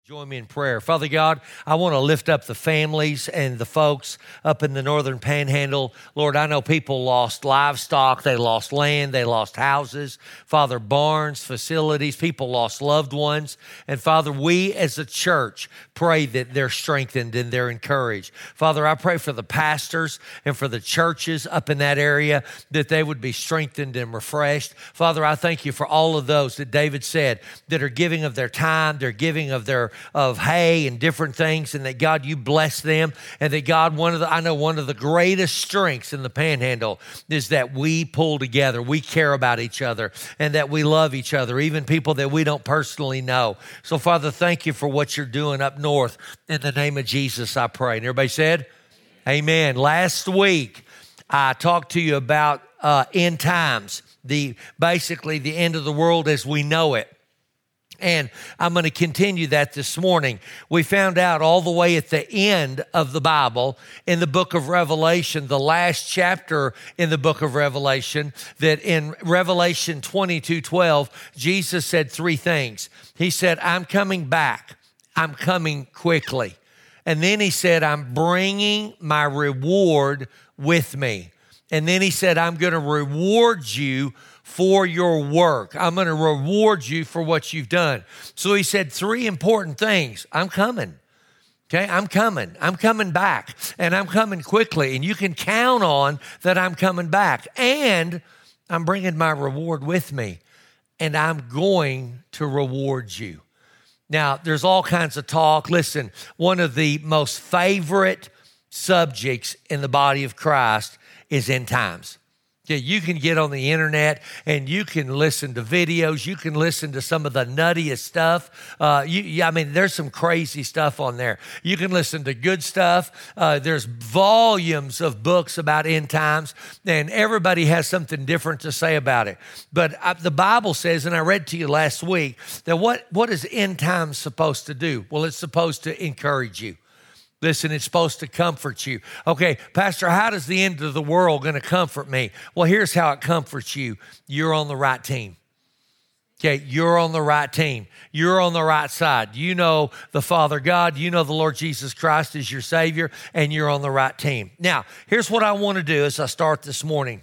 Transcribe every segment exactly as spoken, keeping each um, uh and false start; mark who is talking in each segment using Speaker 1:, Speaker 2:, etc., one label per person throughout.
Speaker 1: Join me in prayer. Father God, I want to lift up the families and the folks up in the northern panhandle. Lord, I know people lost livestock, they lost land, they lost houses. Father, barns, facilities, people lost loved ones. And Father, we as a church pray that they're strengthened and they're encouraged. Father, I pray for the pastors and for the churches up in that area that they would be strengthened and refreshed. Father, I thank you for all of those that David said that are giving of their time, they're giving of their of hay and different things, and that God, you bless them, and that God, one of the, I know one of the greatest strengths in the Panhandle is that we pull together, we care about each other, and that we love each other, even people that we don't personally know. So Father, thank you for what you're doing up north. In the name of Jesus, I pray. And everybody said, amen. Last week, I talked to you about uh, end times, the basically the end of the world as we know it. And I'm going to continue that this morning. We found out all the way at the end of the Bible, in the book of Revelation, the last chapter in the book of Revelation, that in Revelation twenty-two twelve, Jesus said three things. He said, I'm coming back. I'm coming quickly. And then he said, I'm bringing my reward with me. And then he said, I'm going to reward you for your work. I'm going to reward you for what you've done. So he said three important things. I'm coming. Okay, I'm coming. I'm coming back, and I'm coming quickly, and you can count on that I'm coming back, and I'm bringing my reward with me, and I'm going to reward you. Now, there's all kinds of talk. Listen, one of the most favorite subjects in the body of Christ is end times. Yeah, you can get on the internet and you can listen to videos. You can listen to some of the nuttiest stuff. Uh, you, yeah, I mean, there's some crazy stuff on there. You can listen to good stuff. Uh, there's volumes of books about end times, and everybody has something different to say about it. But uh, the Bible says, and I read to you last week, that what, what is end times supposed to do? Well, it's supposed to encourage you. Listen, it's supposed to comfort you. Okay, Pastor, how does the end of the world going to comfort me? Well, here's how it comforts you. You're on the right team. Okay, you're on the right team. You're on the right side. You know the Father God. You know the Lord Jesus Christ is your Savior, and you're on the right team. Now, here's what I want to do as I start this morning.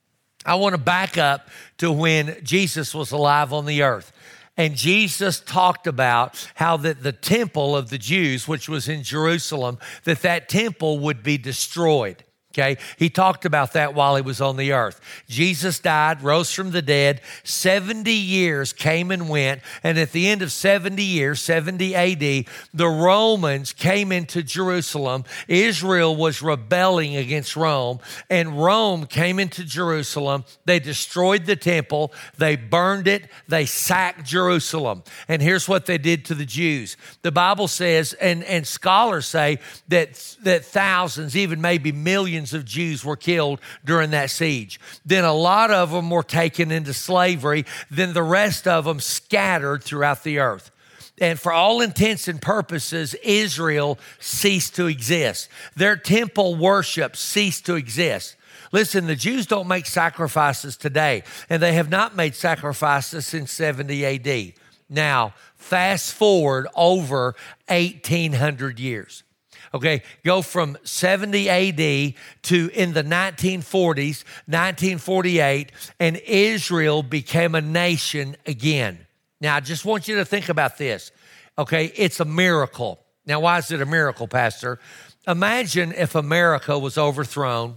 Speaker 1: I want to back up to when Jesus was alive on the earth. And Jesus talked about how that the temple of the Jews, which was in Jerusalem, that that temple would be destroyed. Okay, he talked about that while he was on the earth. Jesus died, rose from the dead. seventy years came and went. And at the end of seventy years, seventy A D, the Romans came into Jerusalem. Israel was rebelling against Rome, and Rome came into Jerusalem. They destroyed the temple. They burned it. They sacked Jerusalem. And here's what they did to the Jews. The Bible says, and, and scholars say that, that thousands, even maybe millions of Jews were killed during that siege. Then a lot of them were taken into slavery. Then the rest of them scattered throughout the earth. And for all intents and purposes, Israel ceased to exist. Their temple worship ceased to exist. Listen, the Jews don't make sacrifices today, and they have not made sacrifices since seventy A D. Now, fast forward over eighteen hundred years. Okay, go from seventy A D to in the nineteen forties, nineteen forty-eight, and Israel became a nation again. Now, I just want you to think about this. Okay, it's a miracle. Now, why is it a miracle, Pastor? Imagine if America was overthrown,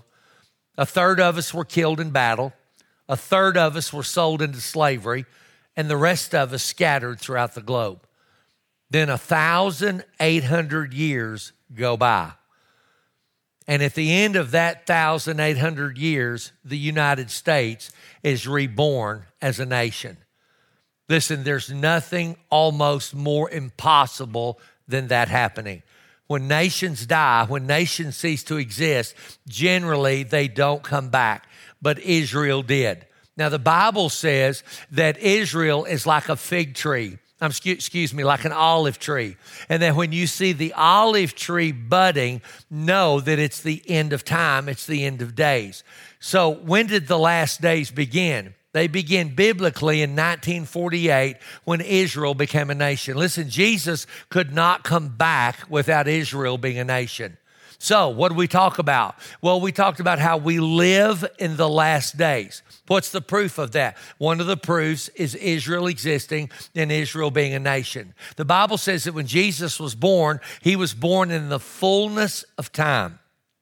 Speaker 1: a third of us were killed in battle, a third of us were sold into slavery, and the rest of us scattered throughout the globe. Then one thousand eight hundred years go by. And at the end of that one thousand eight hundred years, the United States is reborn as a nation. Listen, there's nothing almost more impossible than that happening. When nations die, when nations cease to exist, generally they don't come back. But Israel did. Now, the Bible says that Israel is like a fig tree. Um, excuse me, like an olive tree. And that when you see the olive tree budding, know that it's the end of time. It's the end of days. So when did the last days begin? They begin biblically in nineteen forty-eight when Israel became a nation. Listen, Jesus could not come back without Israel being a nation. So what do we talk about? Well, we talked about how we live in the last days. What's the proof of that? One of the proofs is Israel existing and Israel being a nation. The Bible says that when Jesus was born, he was born in the fullness of time.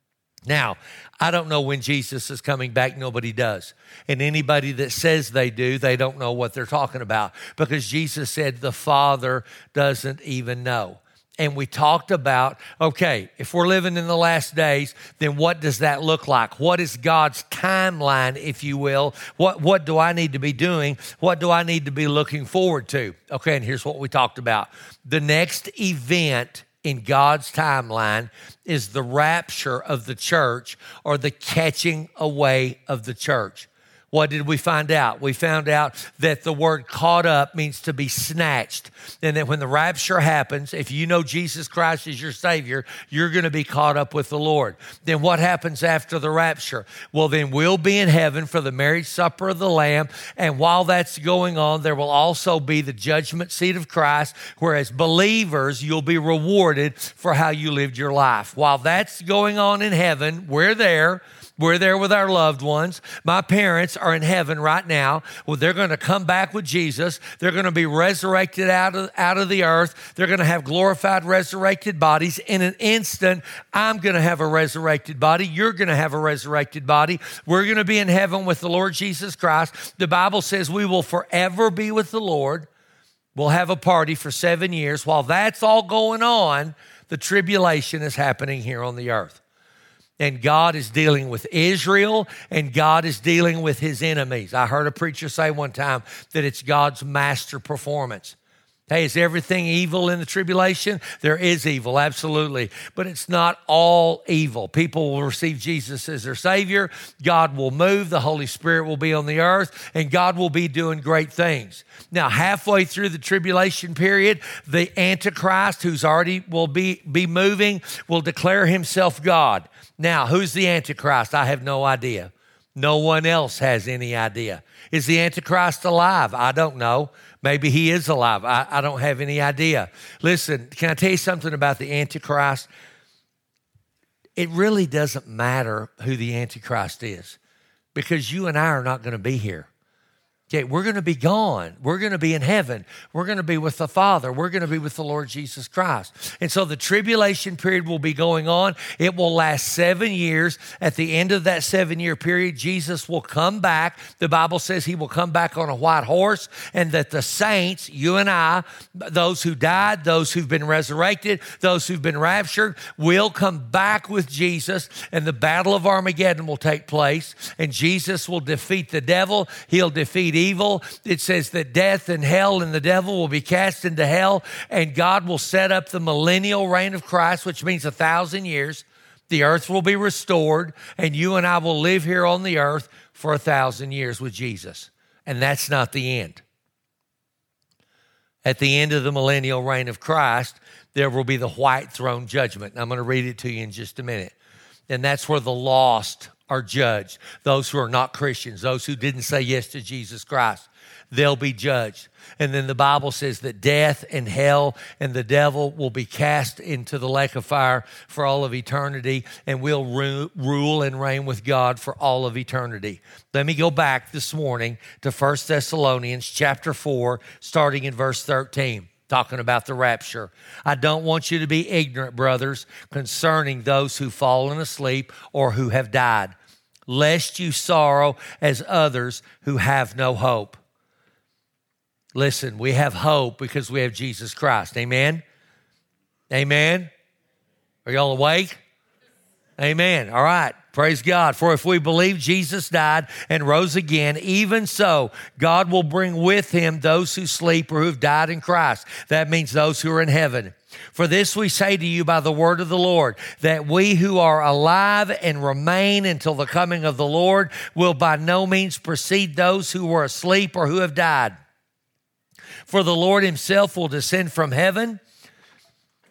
Speaker 1: Now, I don't know when Jesus is coming back. Nobody does. And anybody that says they do, they don't know what they're talking about, because Jesus said the Father doesn't even know. And we talked about, okay, if we're living in the last days, then what does that look like? What is God's timeline, if you will? What, what do I need to be doing? What do I need to be looking forward to? Okay, and here's what we talked about. The next event in God's timeline is the rapture of the church, or the catching away of the church. What did we find out? We found out that the word caught up means to be snatched. And that when the rapture happens, if you know Jesus Christ is your Savior, you're going to be caught up with the Lord. Then what happens after the rapture? Well, then we'll be in heaven for the marriage supper of the Lamb. And while that's going on, there will also be the judgment seat of Christ, where as believers, you'll be rewarded for how you lived your life. While that's going on in heaven, we're there. We're there with our loved ones. My parents are in heaven right now. Well, they're going to come back with Jesus. They're going to be resurrected out of, out of the earth. They're going to have glorified, resurrected bodies. In an instant, I'm going to have a resurrected body. You're going to have a resurrected body. We're going to be in heaven with the Lord Jesus Christ. The Bible says we will forever be with the Lord. We'll have a party for seven years. While that's all going on, the tribulation is happening here on the earth. And God is dealing with Israel, and God is dealing with his enemies. I heard a preacher say one time that it's God's master performance. Hey, is everything evil in the tribulation? There is evil, absolutely. But it's not all evil. People will receive Jesus as their Savior. God will move. The Holy Spirit will be on the earth, and God will be doing great things. Now, halfway through the tribulation period, the Antichrist, who's already will be, be moving, will declare himself God. Now, who's the Antichrist? I have no idea. No one else has any idea. Is the Antichrist alive? I don't know. Maybe he is alive. I, I don't have any idea. Listen, can I tell you something about the Antichrist? It really doesn't matter who the Antichrist is, because you and I are not going to be here. Okay, we're going to be gone. We're going to be in heaven. We're going to be with the Father. We're going to be with the Lord Jesus Christ. And so the tribulation period will be going on. It will last seven years. At the end of that seven-year period, Jesus will come back. The Bible says he will come back on a white horse, and that the saints, you and I, those who died, those who've been resurrected, those who've been raptured, will come back with Jesus, and the battle of Armageddon will take place, and Jesus will defeat the devil. He'll defeat evil. It says that death and hell and the devil will be cast into hell, and God will set up the millennial reign of Christ, which means a thousand years. The earth will be restored, and you and I will live here on the earth for a thousand years with Jesus. And that's not the end. At the end of the millennial reign of Christ, there will be the white throne judgment. And I'm going to read it to you in just a minute. And that's where the lost are judged. Those who are not Christians, those who didn't say yes to Jesus Christ, they'll be judged. And then the Bible says that death and hell and the devil will be cast into the lake of fire for all of eternity, and we'll ru- rule and reign with God for all of eternity. Let me go back this morning to First Thessalonians chapter four, starting in verse thirteen. Talking about the rapture. I don't want you to be ignorant, brothers, concerning those who've fallen asleep or who have died, lest you sorrow as others who have no hope. Listen, we have hope because we have Jesus Christ. Amen? Amen? Are y'all awake? Amen. All right. Praise God. For if we believe Jesus died and rose again, even so, God will bring with him those who sleep or who've died in Christ. That means those who are in heaven. For this we say to you by the word of the Lord, that we who are alive and remain until the coming of the Lord will by no means precede those who were asleep or who have died. For the Lord himself will descend from heaven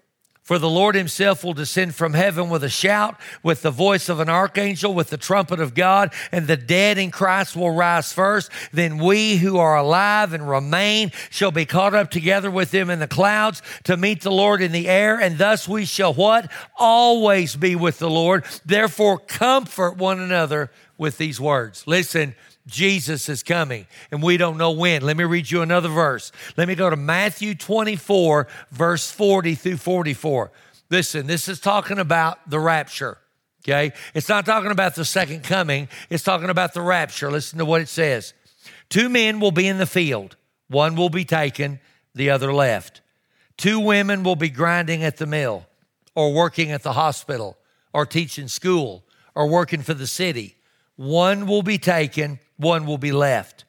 Speaker 1: For the Lord himself will descend from heaven with a shout, with the voice of an archangel, with the trumpet of God, and the dead in Christ will rise first. Then we who are alive and remain shall be caught up together with them in the clouds to meet the Lord in the air, and thus we shall what? Always be with the Lord. Therefore comfort one another with these words. Listen, Jesus is coming, and we don't know when. Let me read you another verse. Let me go to Matthew twenty-four, verse forty through forty-four. Listen, this is talking about the rapture, okay? It's not talking about the second coming. It's talking about the rapture. Listen to what it says. Two men will be in the field. One will be taken, the other left. Two women will be grinding at the mill, or working at the hospital, or teaching school, or working for the city. One will be taken, one will be left.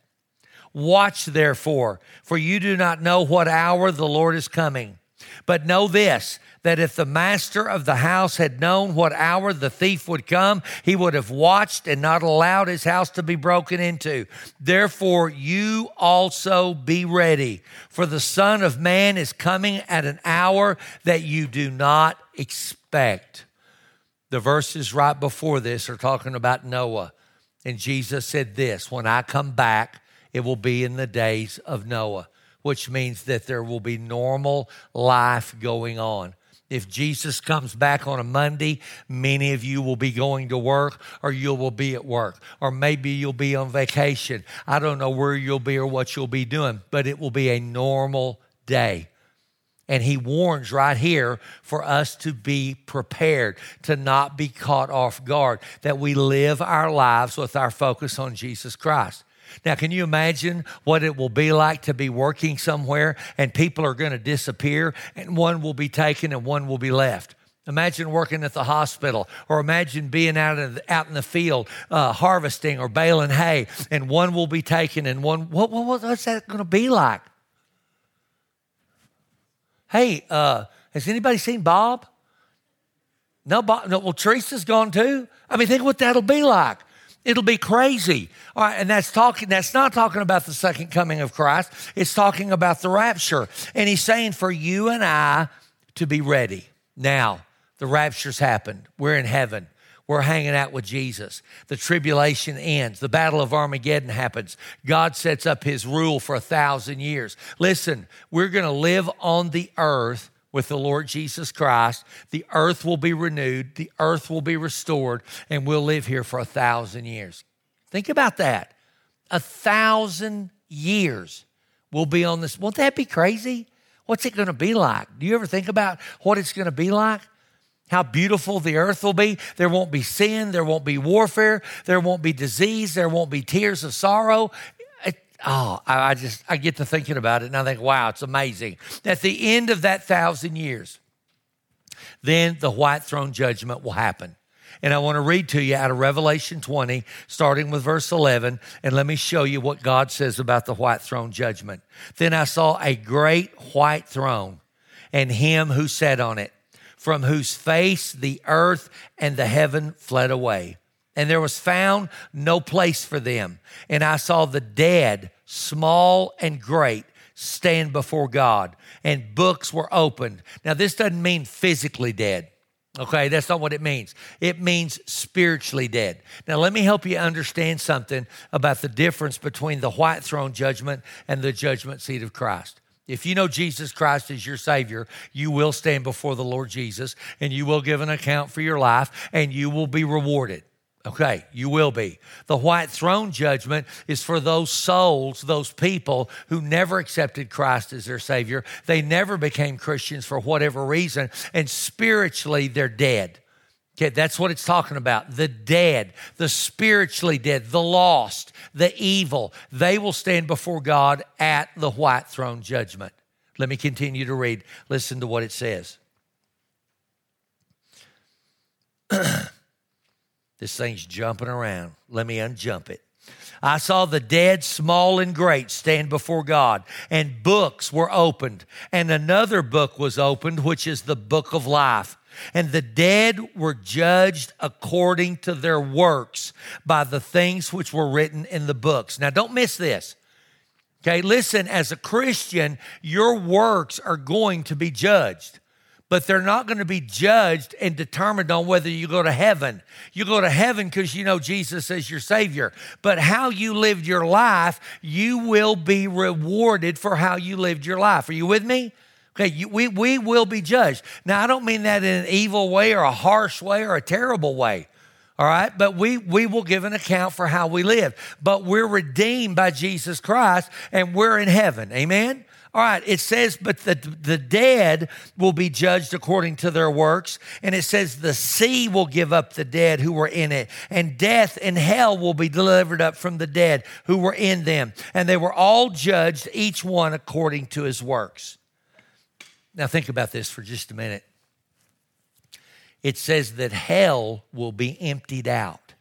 Speaker 1: Watch therefore, for you do not know what hour the Lord is coming. But know this, that if the master of the house had known what hour the thief would come, he would have watched and not allowed his house to be broken into. Therefore, you also be ready, for the Son of Man is coming at an hour that you do not expect. The verses right before this are talking about Noah. And Jesus said this, when I come back, it will be in the days of Noah, which means that there will be normal life going on. If Jesus comes back on a Monday, many of you will be going to work, or you will be at work, or maybe you'll be on vacation. I don't know where you'll be or what you'll be doing, but it will be a normal day. And he warns right here for us to be prepared, to not be caught off guard, that we live our lives with our focus on Jesus Christ. Now, can you imagine what it will be like to be working somewhere and people are going to disappear and one will be taken and one will be left? Imagine working at the hospital, or imagine being out in the, out in the field uh, harvesting or baling hay, and one will be taken and one, what, what, what's that going to be like? Hey, uh, has anybody seen Bob? No, Bob. No, well, Teresa's gone too. I mean, think what that'll be like. It'll be crazy. All right, and that's talking. That's not talking about the second coming of Christ. It's talking about the rapture. And he's saying for you and I to be ready. Now, the rapture's happened. We're in heaven. We're hanging out with Jesus. The tribulation ends. The battle of Armageddon happens. God sets up his rule for a thousand years. Listen, we're going to live on the earth with the Lord Jesus Christ. The earth will be renewed. The earth will be restored, and we'll live here for a thousand years. Think about that. A thousand years we'll be on this. Won't that be crazy? What's it going to be like? Do you ever think about what it's going to be like? How beautiful the earth will be. There won't be sin. There won't be warfare. There won't be disease. There won't be tears of sorrow. It, oh, I, I just, I get to thinking about it and I think, wow, it's amazing. At the end of that thousand years, then the white throne judgment will happen. And I want to read to you out of Revelation twenty, starting with verse eleven, and let me show you what God says about the white throne judgment. Then I saw a great white throne and him who sat on it, from whose face the earth and the heaven fled away. And there was found no place for them. And I saw the dead, small and great, stand before God, and books were opened. Now, this doesn't mean physically dead. Okay, that's not what it means. It means spiritually dead. Now, let me help you understand something about the difference between the white throne judgment and the judgment seat of Christ. If you know Jesus Christ as your Savior, you will stand before the Lord Jesus and you will give an account for your life and you will be rewarded. Okay, you will be. The white throne judgment is for those souls, those people who never accepted Christ as their Savior. They never became Christians for whatever reason, and spiritually they're dead. Okay, that's what it's talking about. The dead, the spiritually dead, the lost, the evil. They will stand before God at the white throne judgment. Let me continue to read. Listen to what it says. This thing's jumping around. Let me unjump it. I saw the dead, small and great, stand before God, and books were opened. And another book was opened, which is the book of life. And the dead were judged according to their works by the things which were written in the books. Now, don't miss this. Okay, listen, as a Christian, your works are going to be judged. but they're not going to be judged and determined on whether you go to heaven. You go to heaven because you know Jesus as your Savior. But how you lived your life, you will be rewarded for how you lived your life. Are you with me? Okay, you, we, we will be judged. Now, I don't mean that in an evil way or a harsh way or a terrible way. All right, but we, we will give an account for how we live. But we're redeemed by Jesus Christ and we're in heaven. Amen? All right, it says, but the, the dead will be judged according to their works. And it says the sea will give up the dead who were in it. And death and hell will be delivered up from the dead who were in them. And they were all judged, each one according to his works. Now think about this for just a minute. It says that hell will be emptied out.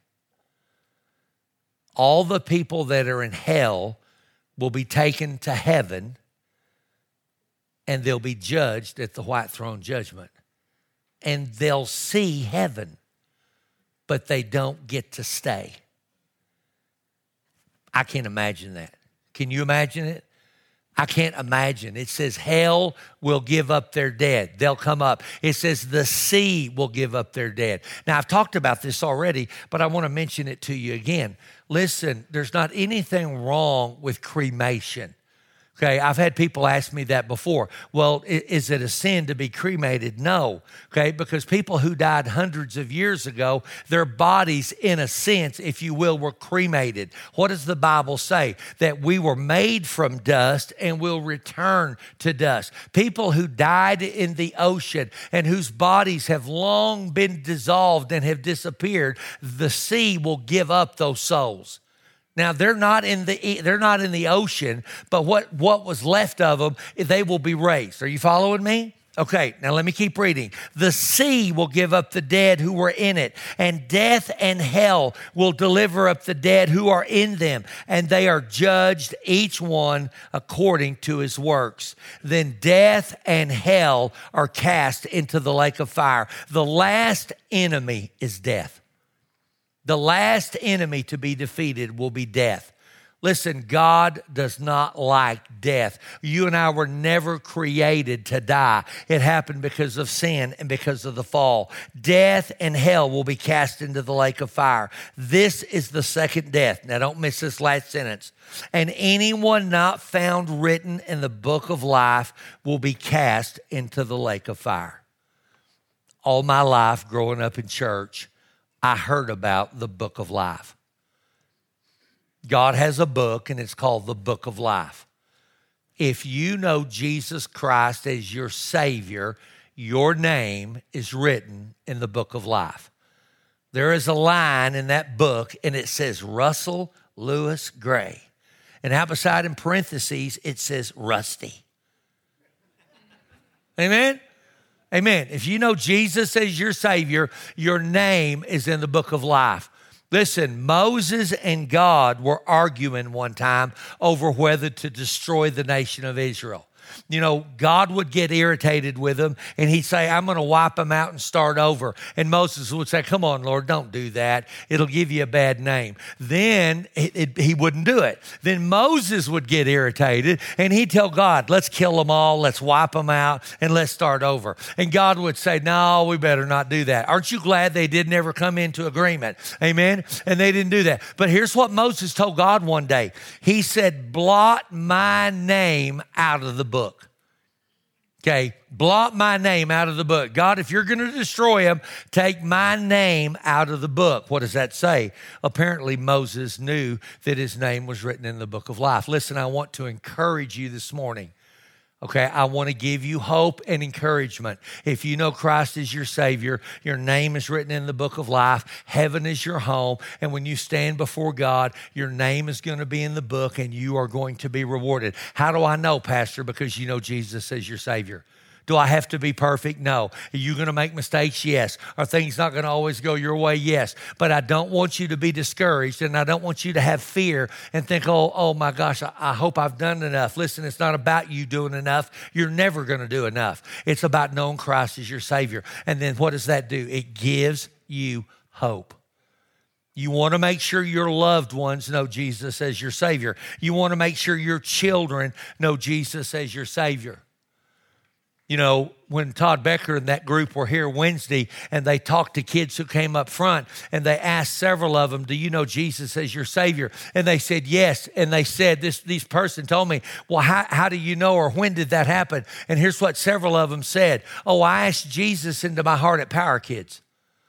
Speaker 1: All the people that are in hell will be taken to heaven, and they'll be judged at the white throne judgment. And they'll see heaven, but they don't get to stay. I can't imagine that. Can you imagine it? I can't imagine. It says hell will give up their dead. They'll come up. It says the sea will give up their dead. Now, I've talked about this already, but I want to mention it to you again. Listen, there's not anything wrong with cremation. Okay, I've had people ask me that before. Well, is it a sin to be cremated? No, okay, because people who died hundreds of years ago, their bodies, in a sense, if you will, were cremated. What does the Bible say? That we were made from dust and will return to dust. People who died in the ocean and whose bodies have long been dissolved and have disappeared, the sea will give up those souls. Now, they're not in the they're not in the ocean, but what, what was left of them, they will be raised. Are you following me? Okay, now let me keep reading. The sea will give up the dead who were in it, and death and hell will deliver up the dead who are in them, and they are judged, each one according to his works. Then death and hell are cast into the lake of fire. The last enemy is death. The last enemy to be defeated will be death. Listen, God does not like death. You and I were never created to die. It happened because of sin and because of the fall. Death and hell will be cast into the lake of fire. This is the second death. Now, don't miss this last sentence. And anyone not found written in the book of life will be cast into the lake of fire. All my life growing up in church, I heard about the book of life. God has a book, and it's called the book of life. If you know Jesus Christ as your Savior, your name is written in the book of life. There is a line in that book, and it says Russell Lewis Gray. And out beside in parentheses, it says Rusty. Amen? Amen. If you know Jesus as your Savior, your name is in the book of life. Listen, Moses and God were arguing one time over whether to destroy the nation of Israel. You know, God would get irritated with them, and he'd say, I'm going to wipe them out and start over. And Moses would say, come on, Lord, don't do that. It'll give you a bad name. Then it, it, he wouldn't do it. Then Moses would get irritated, and he'd tell God, let's kill them all, let's wipe them out, and let's start over. And God would say, no, we better not do that. Aren't you glad they didn't ever come into agreement? Amen? And they didn't do that. But here's what Moses told God one day. He said, blot my name out of the book. Okay, blot my name out of the book. God, if you're going to destroy them, take my name out of the book. What does that say? Apparently, Moses knew that his name was written in the book of life. Listen, I want to encourage you this morning. Okay, I want to give you hope and encouragement. If you know Christ is your Savior, your name is written in the book of life. Heaven is your home. And when you stand before God, your name is going to be in the book and you are going to be rewarded. How do I know, Pastor? Because you know Jesus as your Savior. Do I have to be perfect? No. Are you going to make mistakes? Yes. Are things not going to always go your way? Yes. But I don't want you to be discouraged, and I don't want you to have fear and think, oh, oh my gosh, I, I hope I've done enough. Listen, it's not about you doing enough. You're never going to do enough. It's about knowing Christ as your Savior. And then what does that do? It gives you hope. You want to make sure your loved ones know Jesus as your Savior. You want to make sure your children know Jesus as your Savior. You know, when Todd Becker and that group were here Wednesday and they talked to kids who came up front and they asked several of them, do you know Jesus as your Savior? And they said, yes. And they said, this, this person told me, well, how, how do you know, or when did that happen? And here's what several of them said. Oh, I asked Jesus into my heart at Power Kids.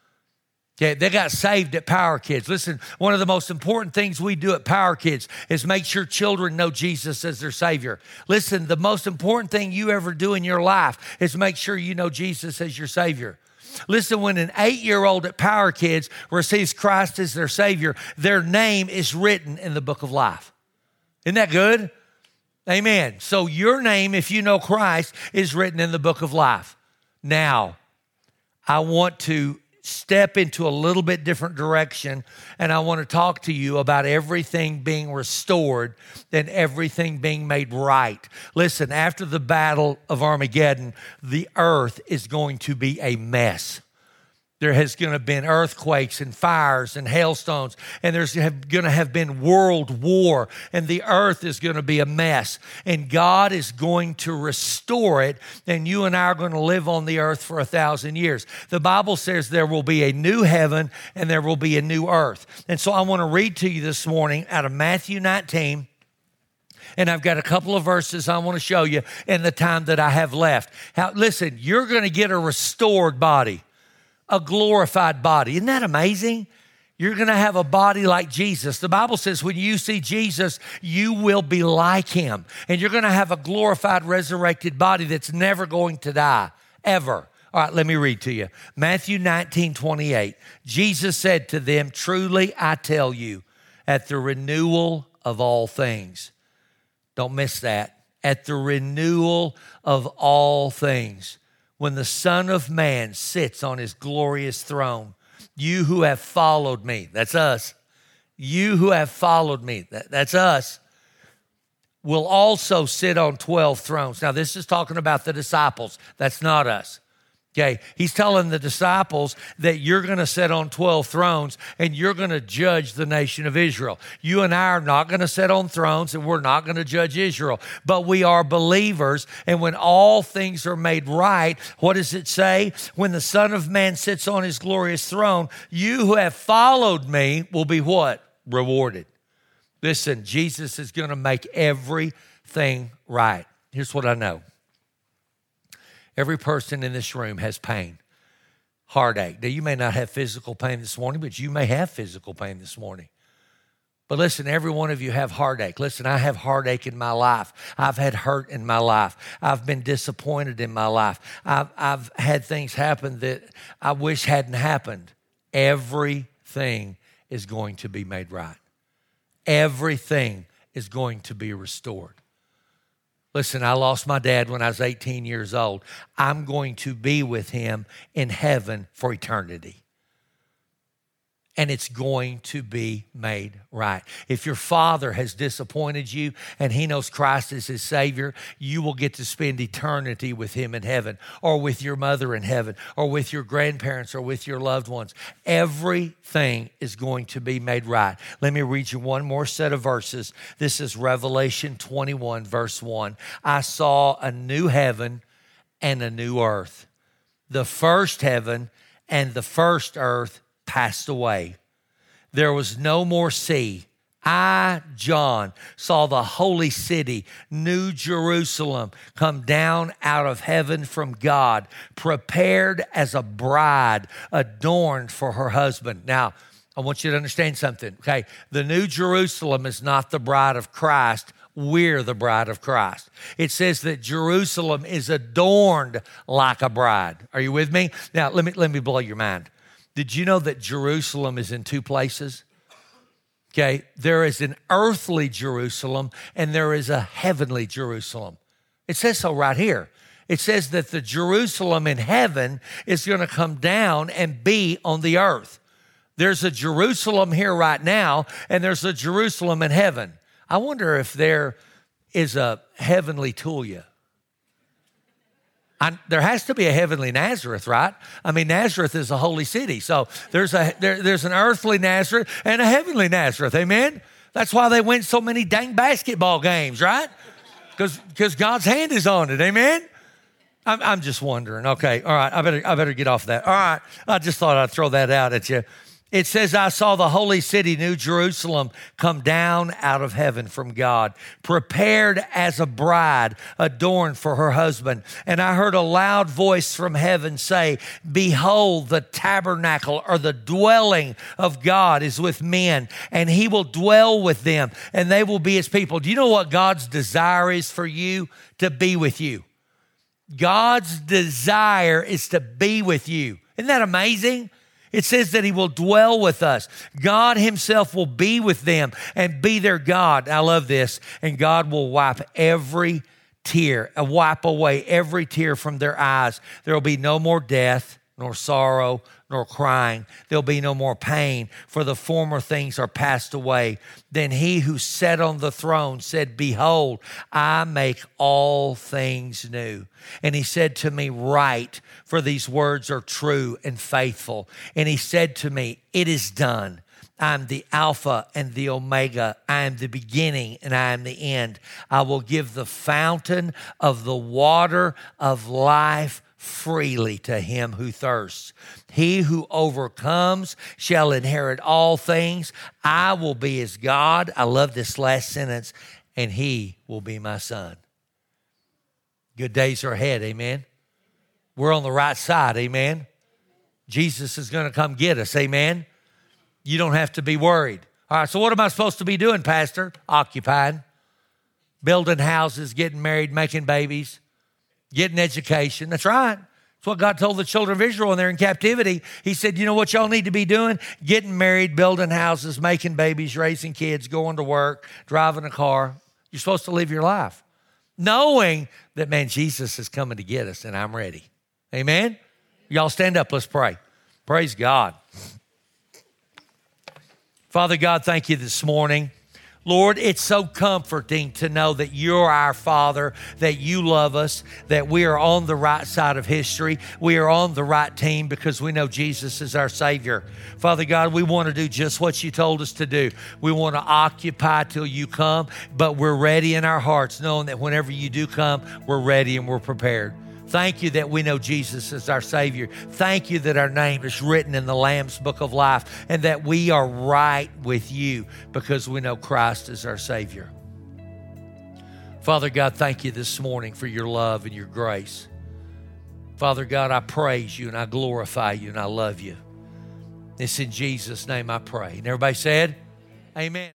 Speaker 1: Okay, they got saved at Power Kids. Listen, one of the most important things we do at Power Kids is make sure children know Jesus as their Savior. Listen, the most important thing you ever do in your life is make sure you know Jesus as your Savior. Listen, when an eight-year-old at Power Kids receives Christ as their Savior, their name is written in the book of life. Isn't that good? Amen. So your name, if you know Christ, is written in the book of life. Now, I want to step into a little bit different direction, and I want to talk to you about everything being restored and everything being made right. Listen, after the battle of Armageddon, the earth is going to be a mess. There has going to have been earthquakes and fires and hailstones, and there's going to have been world war, and the earth is going to be a mess. And God is going to restore it, and you and I are going to live on the earth for a thousand years. The Bible says there will be a new heaven and there will be a new earth. And so I want to read to you this morning out of Matthew nineteen. And I've got a couple of verses I want to show you in the time that I have left. How, listen, you're going to get a restored body. A glorified body. Isn't that amazing? You're going to have a body like Jesus. The Bible says when you see Jesus, you will be like him. And you're going to have a glorified, resurrected body that's never going to die, ever. All right, let me read to you. Matthew nineteen twenty-eight. Jesus said to them, truly I tell you, at the renewal of all things. Don't miss that. At the renewal of all things. When the Son of Man sits on his glorious throne, you who have followed me, that's us, you who have followed me, that, that's us, will also sit on twelve thrones. Now, this is talking about the disciples. That's not us. Okay, he's telling the disciples that you're going to sit on twelve thrones and you're going to judge the nation of Israel. You and I are not going to sit on thrones and we're not going to judge Israel, but we are believers. And when all things are made right, what does it say? When the Son of Man sits on his glorious throne, you who have followed me will be what? Rewarded. Listen, Jesus is going to make everything right. Here's what I know. Every person in this room has pain, heartache. Now, you may not have physical pain this morning, but you may have physical pain this morning. But listen, every one of you have heartache. Listen, I have heartache in my life. I've had hurt in my life. I've been disappointed in my life. I've, I've had things happen that I wish hadn't happened. Everything is going to be made right. Everything is going to be restored. Listen, I lost my dad when I was eighteen years old. I'm going to be with him in heaven for eternity. And it's going to be made right. If your father has disappointed you and he knows Christ is his Savior, you will get to spend eternity with him in heaven, or with your mother in heaven, or with your grandparents, or with your loved ones. Everything is going to be made right. Let me read you one more set of verses. This is Revelation twenty-one, verse one. I saw a new heaven and a new earth. The first heaven and the first earth passed away. There was no more sea. I, John, saw the holy city, New Jerusalem, come down out of heaven from God, prepared as a bride adorned for her husband. Now, I want you to understand something, okay? The New Jerusalem is not the bride of Christ. We're the bride of Christ. It says that Jerusalem is adorned like a bride. Are you with me? Now, let me, let me blow your mind. Did you know that Jerusalem is in two places? Okay, there is an earthly Jerusalem and there is a heavenly Jerusalem. It says so right here. It says that the Jerusalem in heaven is going to come down and be on the earth. There's a Jerusalem here right now, and there's a Jerusalem in heaven. I wonder if there is a heavenly Tulia. I, there has to be a heavenly Nazareth, right? I mean, Nazareth is a holy city. So there's a there, there's an earthly Nazareth and a heavenly Nazareth, amen? That's why they win so many dang basketball games, right? Because because God's hand is on it, amen? I'm, I'm just wondering. Okay, all right, I better, I better get off that. All right, I just thought I'd throw that out at you. It says, I saw the holy city, New Jerusalem, come down out of heaven from God, prepared as a bride adorned for her husband. And I heard a loud voice from heaven say, behold, the tabernacle or the dwelling of God is with men, and he will dwell with them, and they will be his people. Do you know what God's desire is for you? To be with you. God's desire is to be with you. Isn't that amazing? It says that he will dwell with us. God himself will be with them and be their God. I love this. And God will wipe every tear, uh, wipe away every tear from their eyes. There will be no more death, nor sorrow, nor crying. There'll be no more pain, for the former things are passed away. Then he who sat on the throne said, behold, I make all things new. And he said to me, write, for these words are true and faithful. And he said to me, it is done. I am the Alpha and the Omega. I am the beginning and I am the end. I will give the fountain of the water of life freely to him who thirsts. He who overcomes shall inherit all things. I will be his God. I love this last sentence. And he will be my son. Good days are ahead, amen. We're on the right side, amen. Jesus is going to come get us, amen. You don't have to be worried. All right, so what am I supposed to be doing, Pastor? Occupying, building houses, getting married, making babies, getting education. That's right. That's what God told the children of Israel when they're in captivity. He said, you know what y'all need to be doing? Getting married, building houses, making babies, raising kids, going to work, driving a car. You're supposed to live your life knowing that, man, Jesus is coming to get us and I'm ready. Amen? Y'all stand up. Let's pray. Praise God. Father God, thank you this morning. Lord, it's so comforting to know that you're our Father, that you love us, that we are on the right side of history. We are on the right team because we know Jesus is our Savior. Father God, we want to do just what you told us to do. We want to occupy till you come, but we're ready in our hearts, knowing that whenever you do come, we're ready and we're prepared. Thank you that we know Jesus is our Savior. Thank you that our name is written in the Lamb's Book of Life and that we are right with you because we know Christ is our Savior. Father God, thank you this morning for your love and your grace. Father God, I praise you and I glorify you and I love you. It's in Jesus' name I pray. And everybody said, amen.